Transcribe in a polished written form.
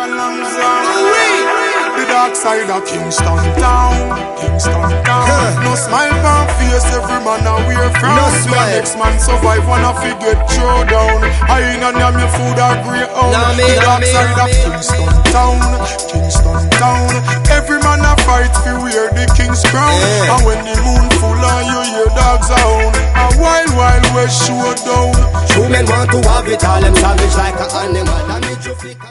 The dark side of Kingston Town. No smile on face, every man a wear frown. No smile. Next man survive, wanna forget throw down. I ain't on your food or grey own. The dark side of Kingston Town. Every man a fight for wear the king's crown. And when the moon full on you hear dogs hound. A wild west showdown. True men want to have it all, them savage like an animal.